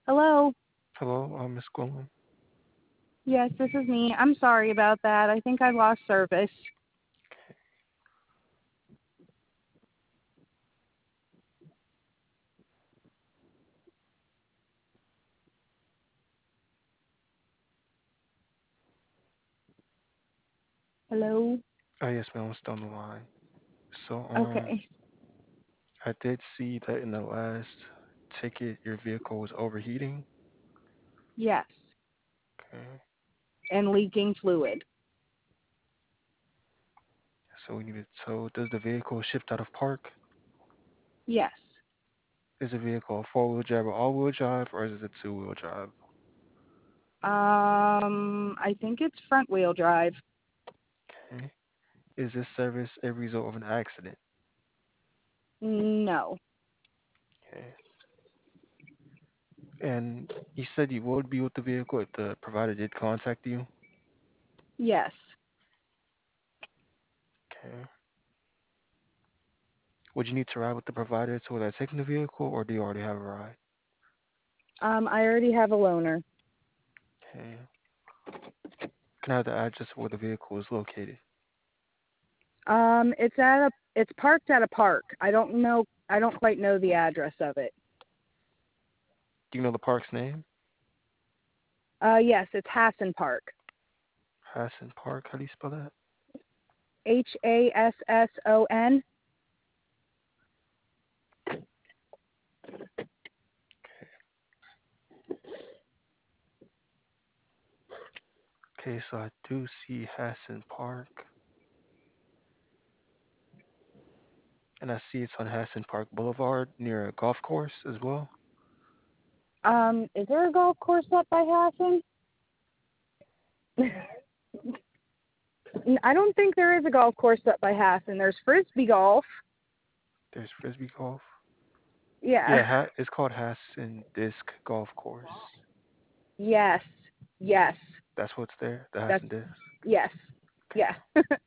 Hello. Hello, Miss Quillen. Yes, this is me. I'm sorry about that. I think I lost service. Hello. Yes, ma'am, I'm still on the line. So, Okay. I did see that in the last ticket, your vehicle was overheating. Yes, Okay. and leaking fluid. So we need to tow. Does the vehicle shift out of park? Yes. Is the vehicle a four-wheel drive or all-wheel drive, or is it a two-wheel drive? I think it's front wheel drive. Okay. Is this service a result of an accident? No. Okay. And you said you would be with the vehicle if the provider did contact you? Yes. Okay. Would you need to ride with the provider to where they're taking the vehicle, or do you already have a ride? I already have a loaner. Okay. Can I have the address of where the vehicle is located? It's parked at a park. I don't know. I don't quite know the address of it. Do you know the park's name? Yes, it's Hassan Park. Hassan Park. How do you spell that? Hasson. Okay, so I do see Hassan Park, and I see it's on Hassan Park Boulevard near a golf course as well. Is there a golf course up by Hassan? I don't think there is a golf course up by Hassan. There's frisbee golf. There's Frisbee Golf. Yeah. Yeah, it's called Hassan Disc Golf Course. Yes. Yes. That's what's there, the That's Hassan Disc. yes. Okay. Yeah.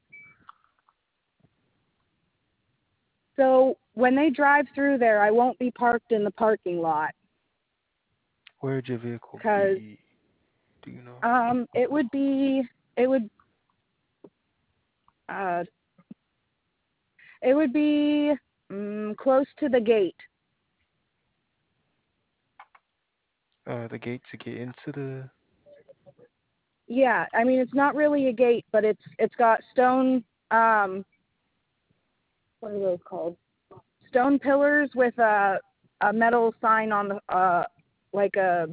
So when they drive through there, I won't be parked in the parking lot Where'd your vehicle because be? Do you know? it would be it would uh it would be close to the gate. The gate to get into the. Yeah, I mean it's not really a gate, but it's got stone what are those called? Stone pillars with a metal sign on the like a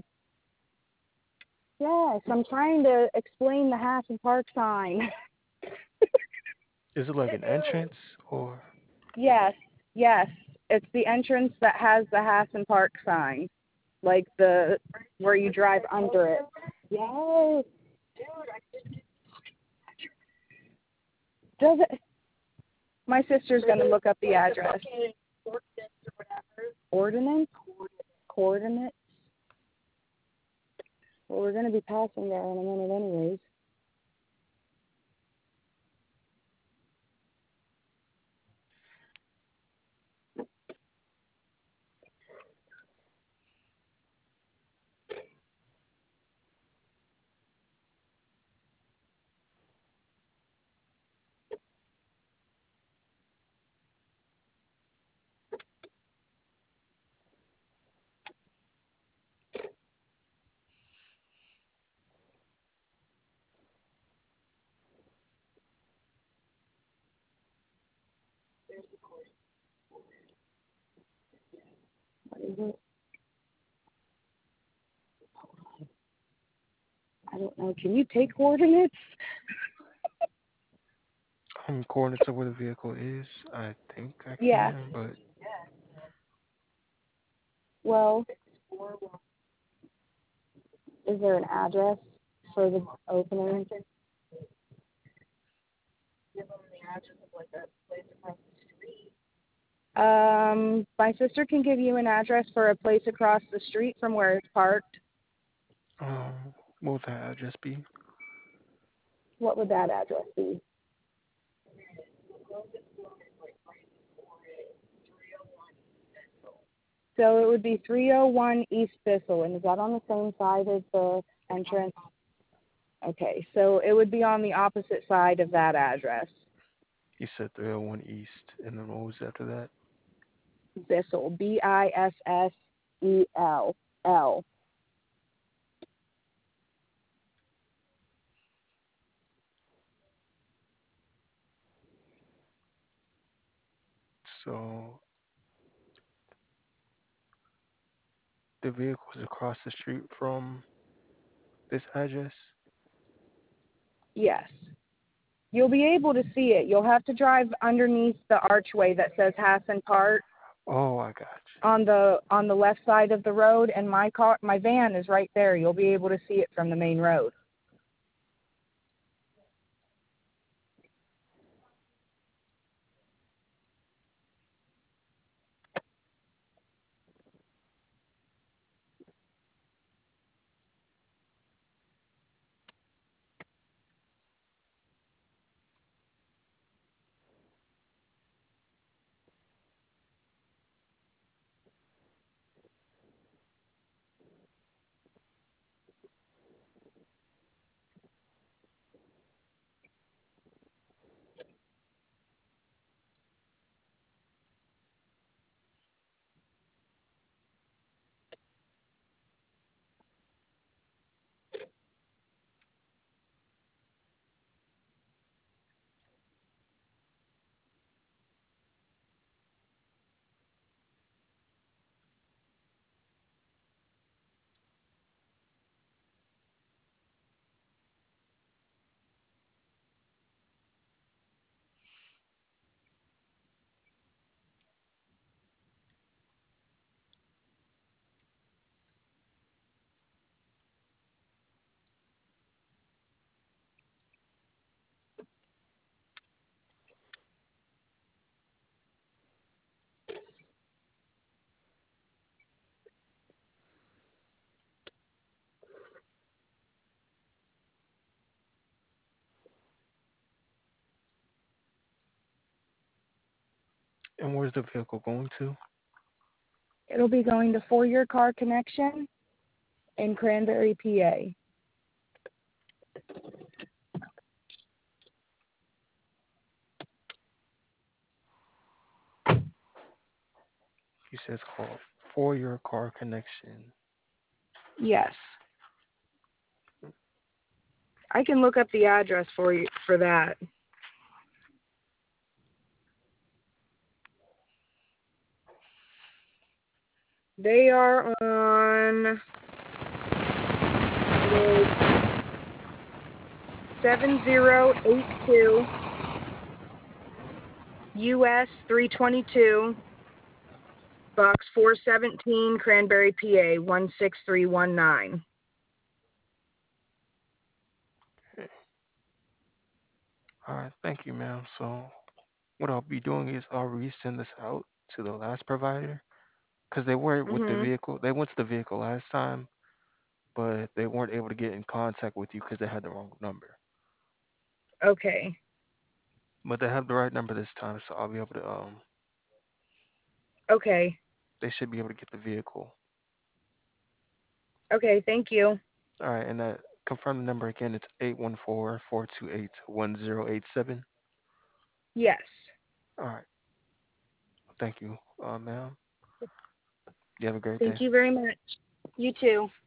yes. I'm trying to explain the Hassan Park sign. Is it like an entrance or? Yes, yes. It's the entrance that has the Hassan Park sign, like the where you drive under it. Yes. Does it? My sister's gonna look up the address. Ordinance? Coordinates? Well, we're gonna be passing there in a minute, anyways. What is it? I don't know. Can you take coordinates? Coordinates of where the vehicle is. I think I Yeah. can, but Well, is there an address for the opening? My sister can give you an address for a place across the street from where it's parked. what would that address be? What would that address be? So it would be 301 East Thistle, and is that on the same side as the entrance? Okay, so it would be on the opposite side of that address. You said 301 East, and then what was after that? Bissell, Bissell. So the vehicle is across the street from this address? Yes. You'll be able to see it. You'll have to drive underneath the archway that says Hassan Park Oh, I got on the left side of the road, and my van is right there. You'll be able to see it from the main road. you. And where's the vehicle going to? It'll be going to For Your Car Connection in Cranberry, PA. You said it's called For Your Car Connection. Yes. I can look up the address for you for that. They are on 7082 US 322 Box 417 Cranberry, PA 16319. Okay. All right, thank you, ma'am. So what I'll be doing is I'll resend this out to the last provider because they were with the Mhm. vehicle. They went to the vehicle last time, but they weren't able to get in contact with you because they had the wrong number. Okay. But they have the right number this time, so I'll be able to Okay. they should be able to get the vehicle. Okay, thank you. All right, and confirm the number again. It's 814-428-1087. Yes. All right, thank you, ma'am. You have a great day. Thank you very much. You too.